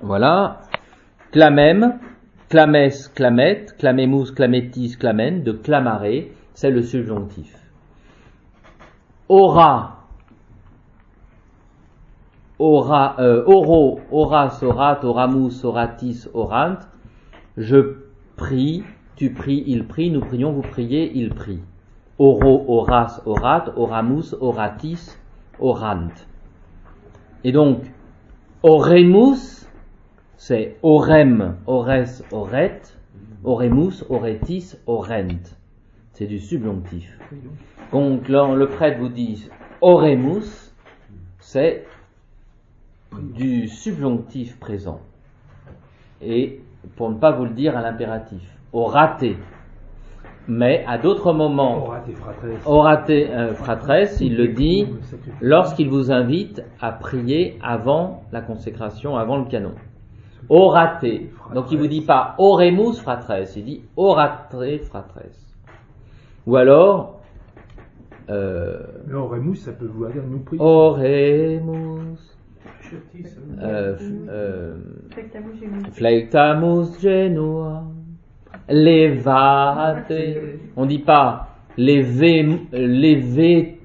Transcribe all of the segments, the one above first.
Voilà. Clamem, clames, clamet, clamemus, clametis, clamen, de clamare, c'est le subjonctif. Ora, oro, oras, orat, oramus, oratis, orant. Je prie, tu pries, il prie, nous prions, vous priez, il prie. Oro, oras, orat, oramus, oratis, orant. Et donc, oremus, c'est orem, ores, oret, oremus, oretis, orent. C'est du subjonctif. Donc, le prêtre vous dit oremus, c'est du subjonctif présent. Et pour ne pas vous le dire à l'impératif, orate. Mais à d'autres moments, orate fratres, il le dit lorsqu'il vous invite à prier avant la consécration, avant le canon. Orate. Donc il vous dit pas oremus fratres, il dit orate fratres. Ou alors le oremus, ça peut vouloir dire nous prions. Oremus. Flectamus genua. Levate. On dit pas les vétis.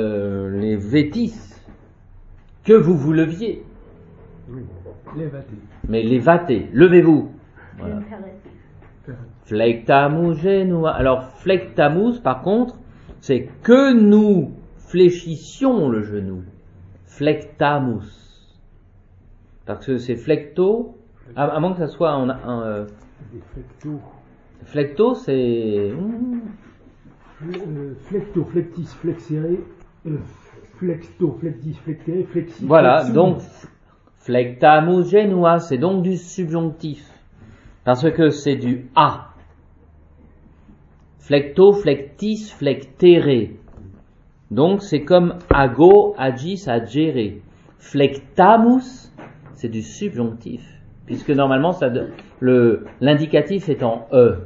Que vous leviez. Oui, levate. Mais levate. Levez-vous. Voilà. Flectamus genua. Alors flectamus, par contre, c'est que nous fléchissions le genou. Flectamus. Parce que c'est flecto, à moins que ça soit flecto, c'est... Flecto, flectis, flexere, flexto, flectis, flectere, flexi. Voilà, flexum. donc flectamus genua, c'est donc du subjonctif. Parce que c'est du a. Flecto, flectis, flectere. Donc c'est comme ago, agis, agere. Flectamus, c'est du subjonctif, puisque normalement l'indicatif est en e.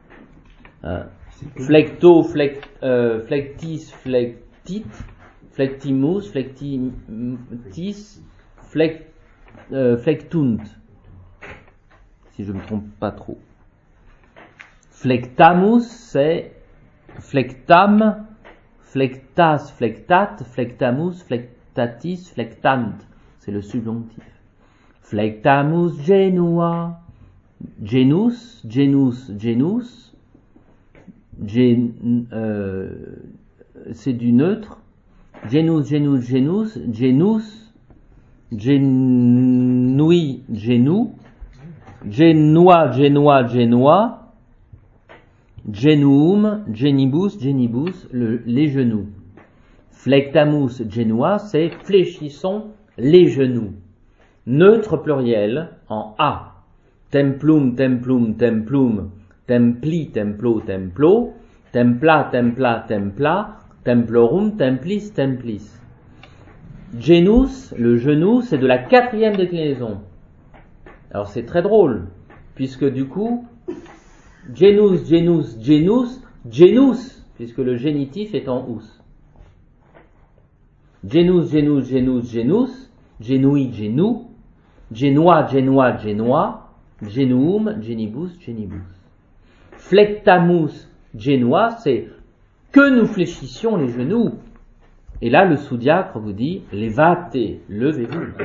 Flecto, flectis, flectit, flectimus, flectitis, flectunt. Si je ne me trompe pas trop. Flectamus, c'est flectam, flectas, flectat, flectamus, flectatis, flectant. C'est le subjonctif. Flectamus genua. Genus, genus, genus. C'est du neutre. Genus, genus, genus. Genus. Genui, genou. Genoa, genoa, genoa. Genuum, genibus, genibus, les genoux. Flectamus genua, c'est fléchissons les genoux. Neutre pluriel en a. Templum, templum, templum, templi, templo, templo, templa, templa, templa, templorum, templis, templis. Genus, le genou, c'est de la 4e déclinaison. Alors c'est très drôle, puisque du coup, genus, genus, genus, genus, puisque le génitif est en ous. Genus, genus, genus, genus, genui, genou, genoa, genoa, genoa, genuum, genibus, genibus. Flectamus, genoa, c'est que nous fléchissions les genoux. Et là, le sous-diacre vous dit, levate, levez-vous.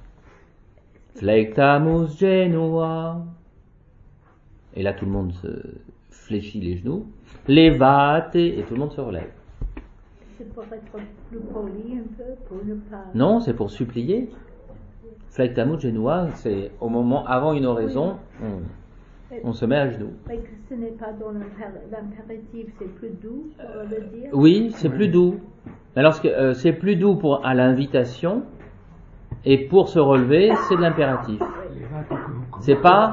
Flectamus genua. Et là, tout le monde se fléchit les genoux. Levate, et tout le monde se relève. C'est pour être plus poli un peu, pour ne pas... Non, c'est pour supplier. Flectamus genua, c'est au moment, avant une oraison, on se met à genoux. Mais que ce n'est pas dans l'impératif, c'est plus doux pour le dire. Oui, c'est plus doux. Alors, c'est plus doux pour à l'invitation, et pour se relever, c'est de l'impératif. C'est pas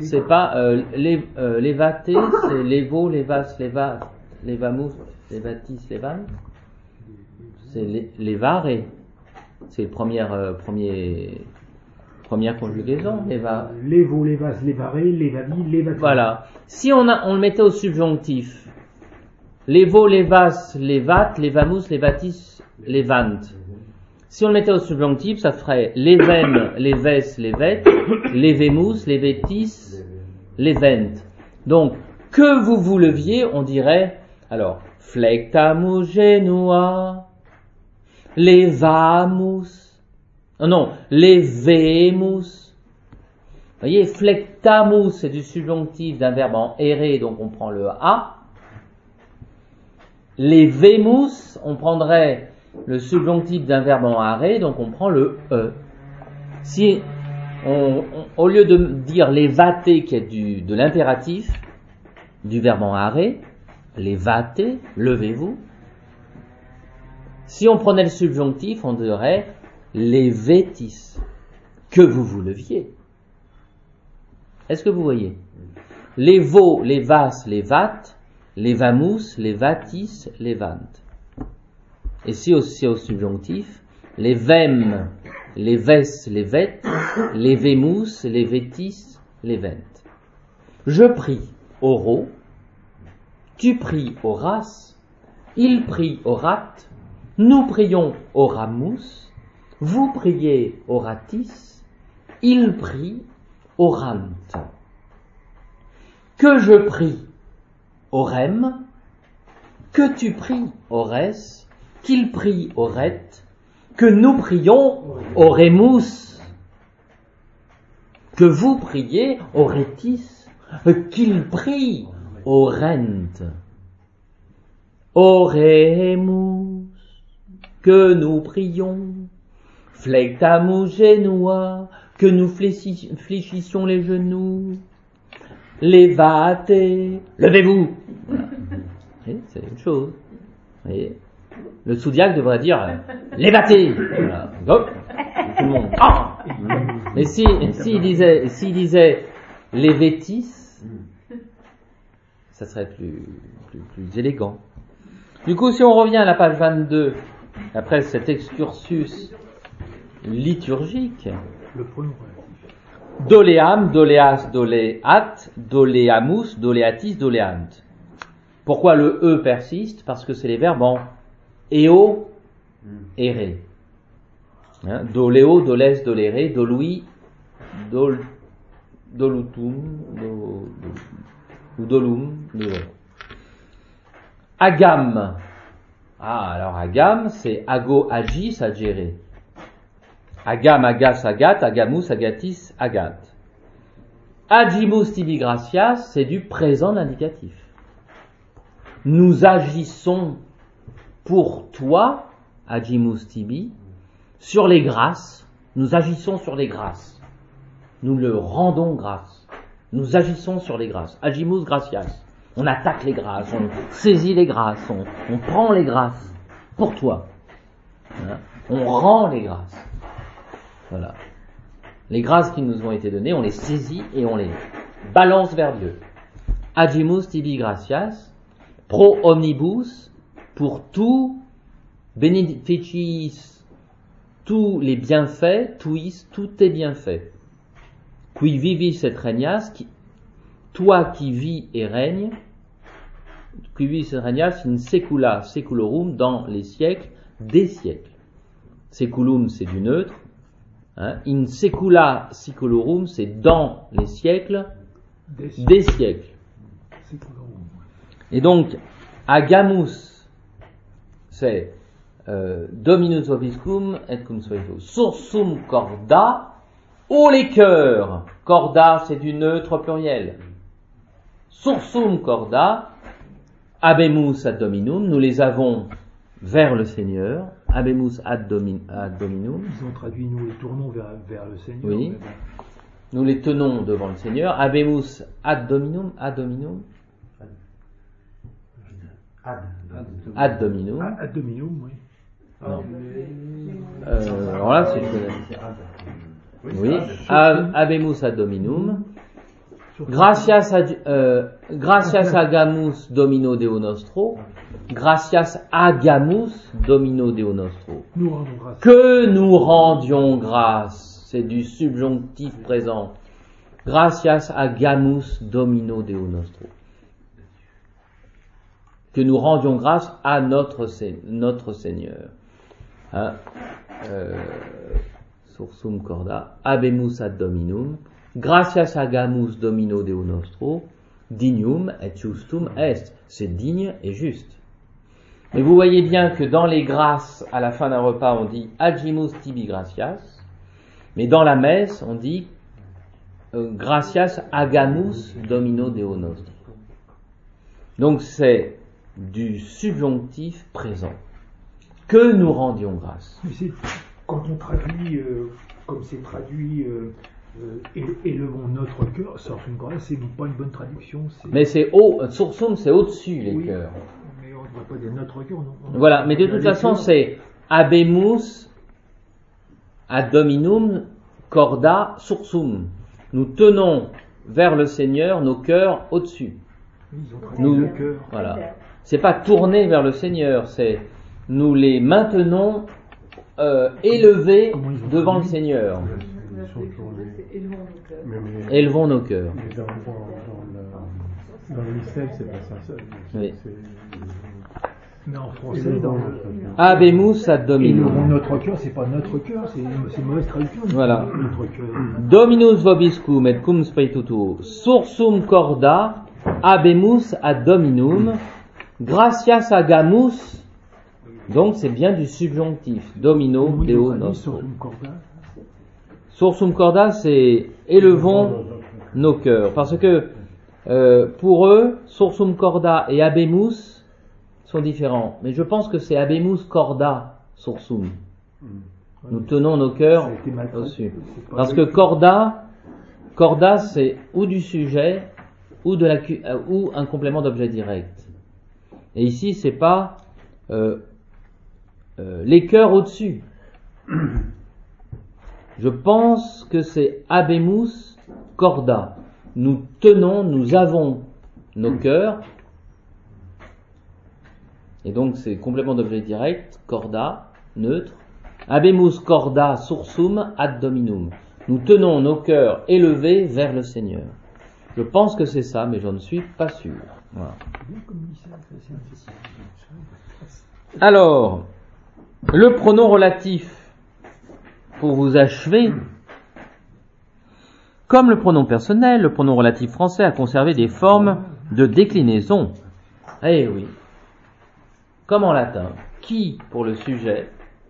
levate, c'est levo, levas, levamus, levatis, levan. C'est levare. C'est le première conjugaison. Levo, levas, levare, levadi, levati. Voilà. Si on le mettait au subjonctif, levo, levas, levat, levamus, levatis, levant. Si on le mettait au subjonctif, ça ferait les vem, les ves, les vet, les vemus, les vetis, les vent. Donc, que vous leviez, on dirait, alors, flectamus genua, levamus, non, levemus. Vous voyez, flectamus, c'est du subjonctif d'un verbe en ere, donc on prend le a. Levemus, on prendrait le subjonctif d'un verbe en arrêt, donc on prend le e. Si au lieu de dire les vatés, qui est de l'impératif, du verbe en arrêt, les vatés, levez-vous. Si on prenait le subjonctif, on dirait les vétis, que vous leviez. Est-ce que vous voyez? Les veaux, les vas, les vates, les vamus, les vatis, les vant. Et si aussi au subjonctif, les vem, les ves, les vet, les vemus, les vetis, les vent. Je prie oro, tu pries oras, il prie orat, nous prions oramus, vous priez oratis, il prie orant. Que je prie orem, que tu pries ores, qu'il prie oret, que nous prions oremus, que vous priez oretis, qu'il prie orent, oremus, que nous prions, flectamus genua, que nous fléchissions les genoux, levate, levez-vous. Voilà. C'est une chose. Vous voyez, le sous-diacre devrait dire levate. Voilà. Hop, tout le monde. Ah. Mais s'il disait levetis, ça serait plus élégant. Du coup, si on revient à la page 22, après cet excursus liturgique, le pronom relatif. Doleam, doleas, doleat, doleamus, doleatis, doleant. Pourquoi le e persiste? Parce que c'est les verbes en eo, ere. Hein? Doleo, doles, dolere, dolui, dolutum, ou dolum, agam. Ah, alors agam, c'est ago, agis, agere. Agam, agas, agat, agamus, agatis, agat. Agimus tibi gratias, c'est du présent indicatif. Nous agissons pour toi, agimus tibi, sur les grâces. Nous agissons sur les grâces. Nous le rendons grâce. Nous agissons sur les grâces. Agimus gratias. On attaque les grâces, on saisit les grâces, on prend les grâces pour toi. Hein? On rend les grâces. Voilà. Les grâces qui nous ont été données, on les saisit et on les balance vers Dieu. Agimus tibi gratias, pro omnibus, pour tout, beneficiis, tous les bienfaits, tuis, tous tes bienfaits. Qui vivis et regnas, toi qui vis et règnes, qui vivis et regnas, in secula seculorum, dans les siècles des siècles. Seculum, c'est du neutre. Hein? In secula seculorum, c'est dans les siècles des siècles. Et donc, agamus, c'est dominus vobiscum et cum suaeto. Sursum corda, ô les cœurs. Corda, c'est du neutre pluriel. Sursum corda, habemus ad dominum, nous les avons vers le Seigneur. Habemus ad dominum. Ils ont traduit, nous les tournons vers le Seigneur. Oui. Nous les tenons devant le Seigneur. Habemus ad dominum, ad dominum. Ad dominum. Ad dominum, oui. Non. Alors là, c'est oui. Habemus ad dominum. Gracias agamus domino Deo nostro. Gracias agamus domino Deo nostro. Nous rendons grâce. Que nous rendions grâce. C'est du subjonctif présent. Gracias agamus domino Deo nostro. Que nous rendions grâce à notre Seigneur. Hein? sursum corda, habemus ad dominum, gratias agamus domino Deo nostro, dignum et justum est. C'est digne et juste. Mais vous voyez bien que dans les grâces, à la fin d'un repas, on dit agimus tibi gratias, mais dans la messe, on dit gratias agamus domino Deo nostro. Donc c'est du subjonctif présent. Que nous rendions grâce. Mais c'est, quand on traduit, comme c'est traduit, élevons notre cœur, sursum corda, c'est pas une bonne traduction. Mais c'est haut, sursum c'est au-dessus les cœurs. Mais on ne va pas dire notre cœur. Voilà, mais de toute façon c'est habemus ad dominum corda sursum. Nous tenons vers le Seigneur nos cœurs au-dessus. Nous, voilà. C'est pas tourner vers le Seigneur, c'est nous les maintenons élevés devant le Seigneur. Élevons nos cœurs. Dans le missel, c'est pas ça. Oui. Mais en français, dans habemus ad dominum. Notre cœur, c'est pas notre cœur, c'est une mauvaise traduction. Voilà. Notre cœur. Dominus vobiscum et cum spiritu tuo, sursum corda, habemus ad dominum, gratias agamus. Donc c'est bien du subjonctif. Domino Deo nostro. Sursum corda, c'est élevons nos cœurs. Parce que pour eux, sursum corda et habemus sont différents. Mais je pense que c'est habemus corda sursum. Nous tenons nos cœurs au-dessus. Parce que corda c'est ou du sujet ou ou un complément d'objet direct. Et ici c'est pas les cœurs au-dessus. Je pense que c'est habemus corda. Nous tenons, nous avons nos cœurs. Et donc c'est complément d'objet direct, corda, neutre. Habemus corda sursum ad dominum. Nous tenons nos cœurs élevés vers le Seigneur. Je pense que c'est ça, mais je ne suis pas sûr. Voilà. Alors, le pronom relatif, pour vous achever, comme le pronom personnel, le pronom relatif français a conservé des formes de déclinaison. Eh oui. Comme en latin. Qui pour le sujet,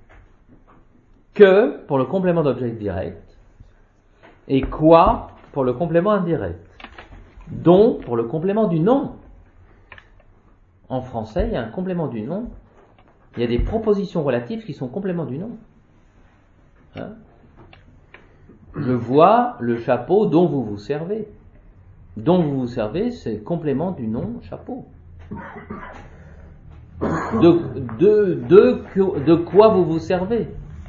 que pour le complément d'objet direct, et quoi pour le complément indirect, dont pour le complément du nom. En français, il y a un complément du nom. Il y a des propositions relatives qui sont compléments du nom. Hein? Je vois le chapeau dont vous vous servez. Dont vous vous servez, c'est complément du nom chapeau. De quoi vous vous servez?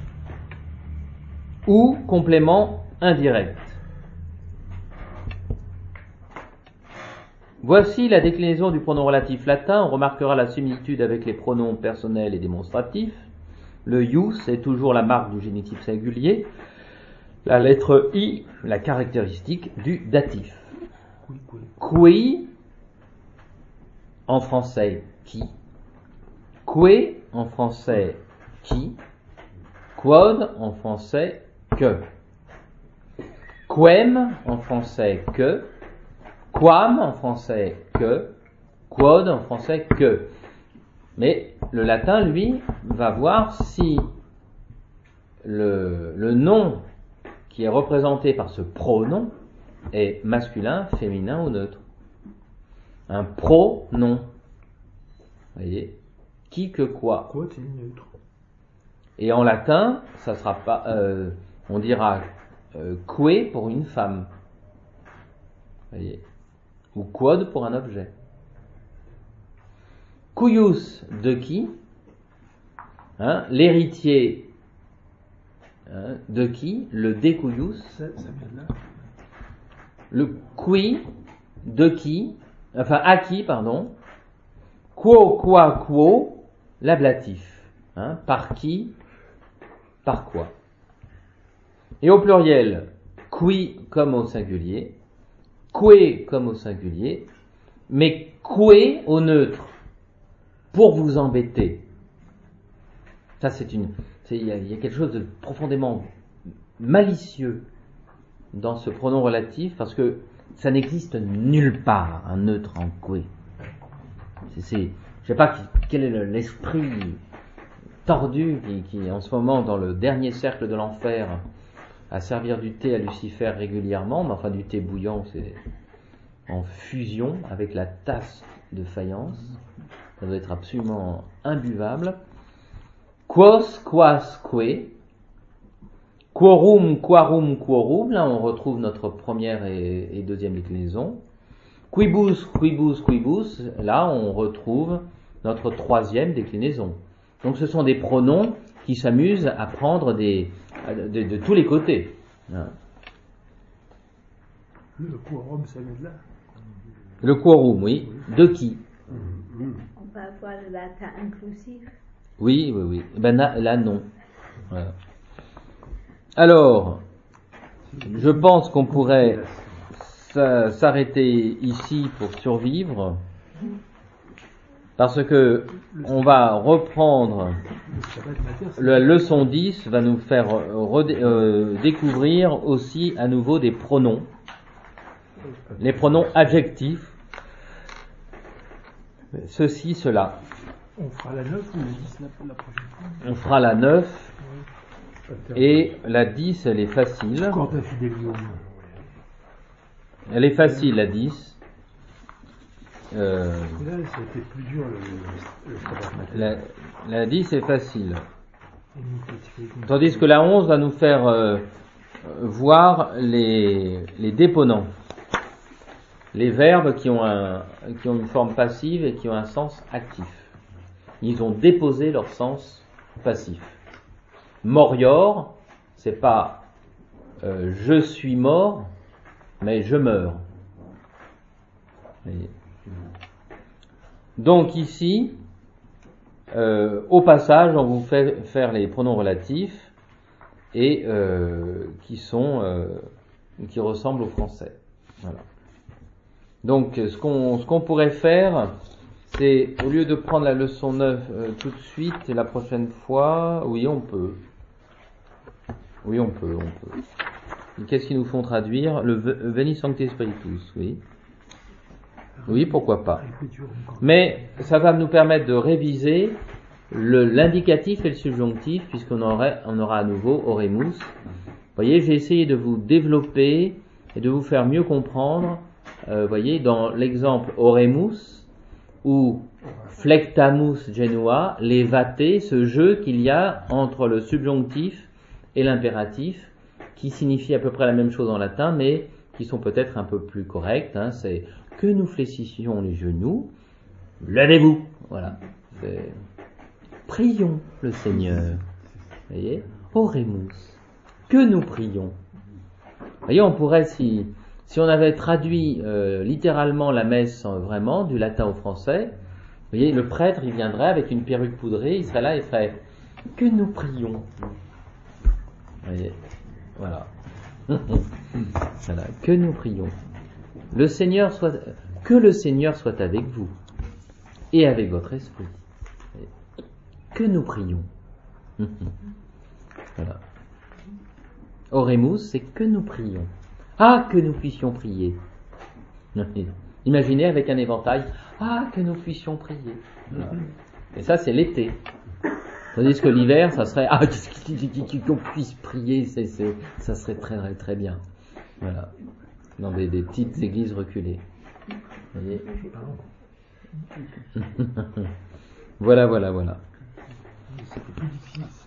Ou complément indirect. Voici la déclinaison du pronom relatif latin. On remarquera la similitude avec les pronoms personnels et démonstratifs. Le ius est toujours la marque du génitif singulier. La lettre I, la caractéristique du datif. Qui, en français, qui. Que, en français, qui. Quod, en français, que. Quem, en français, que. Quam, en français, que. Quod, en français, que. Mais le latin, lui, va voir si le nom qui est représenté par ce pronom est masculin, féminin ou neutre. Un pronom. Vous voyez? Qui, que, quoi. Quoi, c'est neutre. Et en latin, ça sera pas, on dira que pour une femme. Vous voyez? Ou quod pour un objet. Cuius de qui, hein, l'héritier, hein, de qui, le de cuius, Ça vient de là. le qui, de qui, enfin à qui, pardon, quo, quoi, quo, l'ablatif, hein, par qui, par quoi. Et au pluriel, qui comme au singulier, que comme au singulier, mais que au neutre, pour vous embêter. Ça Il y a quelque chose de profondément malicieux dans ce pronom relatif, parce que ça n'existe nulle part, un neutre en que. Je sais pas quel est l'esprit tordu qui en ce moment dans le dernier cercle de l'enfer à servir du thé à Lucifer régulièrement, mais enfin du thé bouillant, c'est en fusion avec la tasse de faïence. Ça doit être absolument imbuvable. Quos, quas, que. Quorum, quorum, quorum. Là, on retrouve notre première et deuxième déclinaison. Quibus, quibus, quibus. Là, on retrouve notre troisième déclinaison. Donc, ce sont des pronoms qui s'amusent à prendre de tous les côtés. Le quorum, ça vient de là. Le quorum, oui. De qui? On va avoir le latin inclusif. Oui, oui, oui. Ben là, non. Voilà. Alors, je pense qu'on pourrait s'arrêter ici pour survivre, parce que on va reprendre la leçon 10, va nous faire découvrir aussi à nouveau des pronoms, les pronoms adjectifs, ceci, cela. On fera la 9 ou la 10 la prochaine fois? On fera la 9. Et la 10, elle est facile. Elle est facile, la 10. Là, ça a été plus dur la 10 est facile. Tandis que la 11 va nous faire voir les déponents. Les verbes qui ont une forme passive et qui ont un sens actif. Ils ont déposé leur sens passif. Morior, c'est pas je suis mort, mais je meurs. Donc ici, au passage, on vous fait faire les pronoms relatifs et qui ressemblent au français. Voilà. Donc ce qu'on pourrait faire, c'est au lieu de prendre la leçon 9 tout de suite et la prochaine fois, oui on peut. Oui, on peut. Qu'est-ce qu'ils nous font traduire? Le Veni Sancte Spiritus, oui. Oui, pourquoi pas. Mais ça va nous permettre de réviser l'indicatif et le subjonctif, puisqu'on aura à nouveau Oremus. Vous voyez, j'ai essayé de vous développer et de vous faire mieux comprendre, voyez, dans l'exemple Oremus, ou Flectamus Genua, les vatés, ce jeu qu'il y a entre le subjonctif et l'impératif, qui signifie à peu près la même chose en latin, mais qui sont peut-être un peu plus corrects. C'est que nous fléchissions les genoux, levez-vous. Voilà. Prions le Seigneur. Vous voyez, Oremus. Que nous prions. Vous voyez, on pourrait, si on avait traduit littéralement la messe vraiment du latin au français, vous voyez, le prêtre, il viendrait avec une perruque poudrée, il serait là, il ferait que nous prions. Voyez, voilà. Voilà. Que nous prions. Que le Seigneur soit avec vous et avec votre esprit. Que nous prions. Voilà. Oremus, c'est que nous prions. Ah, que nous puissions prier. Imaginez avec un éventail. Ah, que nous puissions prier. Voilà. Et ça, c'est l'été. Tandis que l'hiver, ça serait qu'on puisse prier, ça serait très très bien. Voilà. Dans des petites églises reculées. Vous voyez. Voilà.